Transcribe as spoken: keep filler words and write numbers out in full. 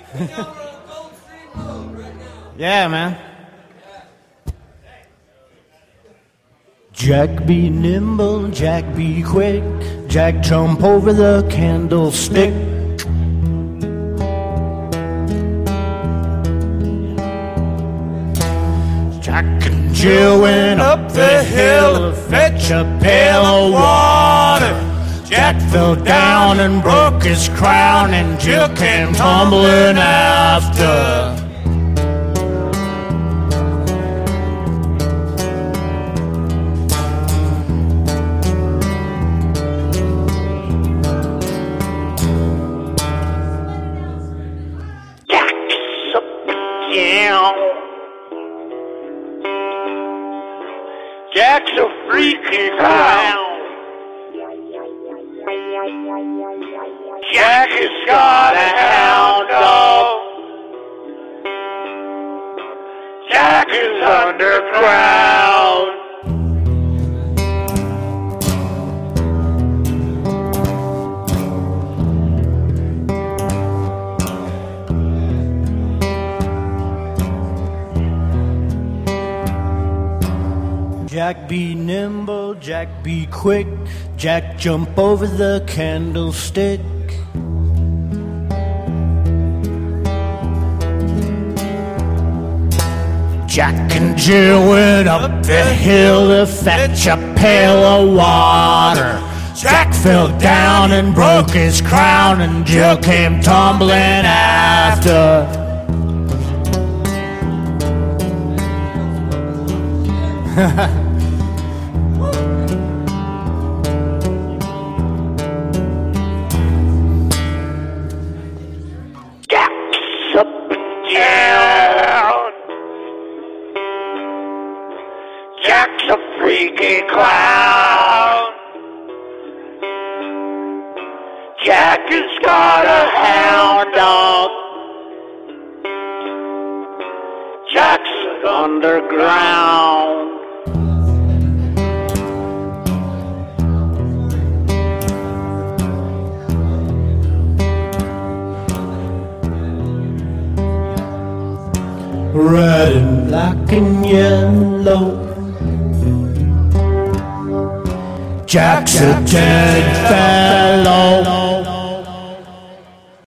Yeah, man. Jack be nimble, Jack be quick, Jack jump over the candlestick. Jack and Jill went up the hill to fetch a pail of water. Jack fell down and broke his crown, and Jill came tumbling after. Jack's up down. Jack's a freaky clown. Jack has got a hound dog. Jack is underground. Jack be nimble, Jack be quick, Jack jump over the candlestick. Jack and Jill went up the hill to fetch a pail of water. Jack fell down and broke his crown, and Jill came tumbling after. Jack's up down. Jack's a freaky clown. Jack has got a hound dog. Jack's underground. Red and black and yellow. Jack's a dead fellow.